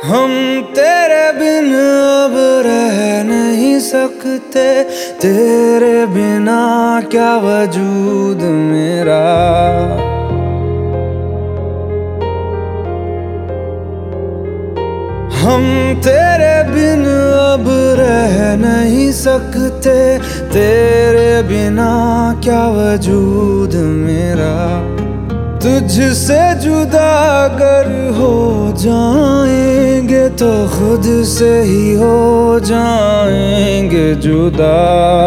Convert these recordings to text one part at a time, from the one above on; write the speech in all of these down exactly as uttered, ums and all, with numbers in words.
हम तेरे बिन अब रह नहीं सकते, तेरे बिना क्या वजूद मेरा। हम तेरे बिन अब रह नहीं सकते, तेरे बिना क्या वजूद मेरा। तुझसे जुदा अगर हो जाएंगे तो खुद से ही हो जाएंगे जुदा,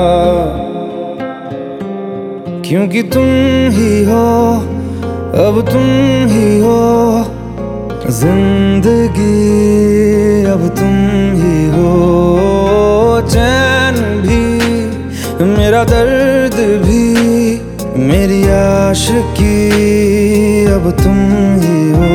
क्योंकि तुम ही हो, अब तुम ही हो जिंदगी, अब तुम ही हो। चैन भी मेरा दर्द भी मेरी आशिकी, अब तुम ही हो।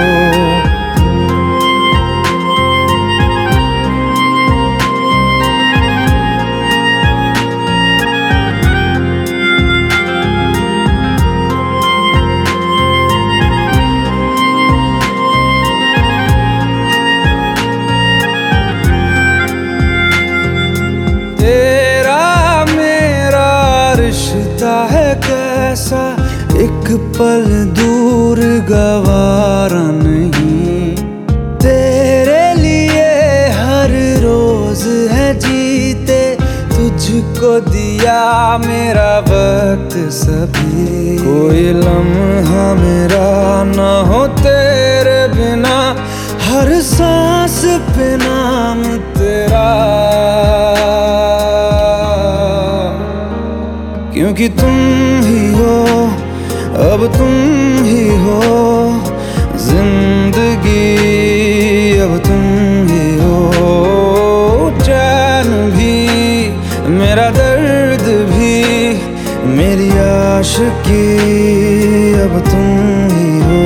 तेरा मेरा रिश्ता है कैसा, एक पल दूर गवारा नहीं। तेरे लिए हर रोज है जीते, तुझको दिया मेरा वक्त सभी। कोई लम्हा मेरा ना हो तेरे बिना, हर सांस पे नाम तेरा, क्योंकि तुम ही हो, अब तुम ही हो जिंदगी, अब तुम ही हो। चैन भी मेरा दर्द भी मेरी आशिकी, अब तुम ही हो।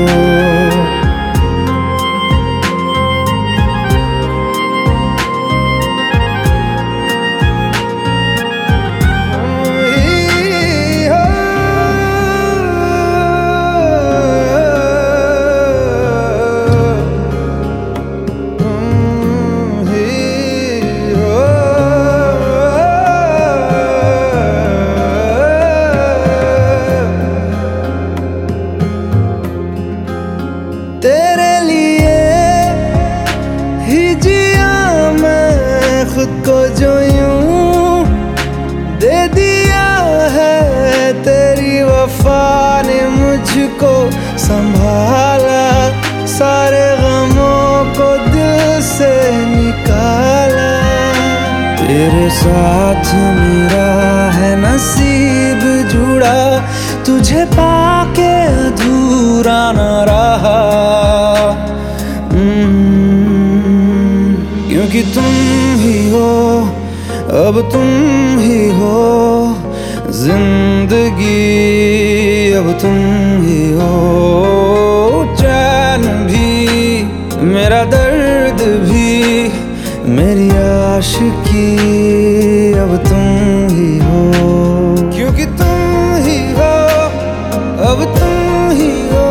तेरे लिए ही जिया मैं खुद को, जो यूं दे दिया है तेरी वफा ने मुझको संभाला। सारे गमों को दिल से निकाला, तेरे साथ मेरा है नसीब जुड़ा, तुझे पाके अधूरा न रहा। क्योंकि तुम ही हो, अब तुम ही हो जिंदगी, अब तुम ही हो। चैन भी मेरा दर्द भी मेरी आशिकी, अब तुम ही हो। क्योंकि तुम ही हो, अब तुम ही हो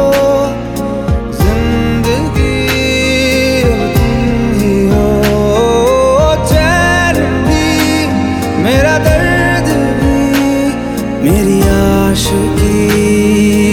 जिंदगी, अब तुम ही हो। चैन भी मेरा दर्द भी मेरी आशिकी।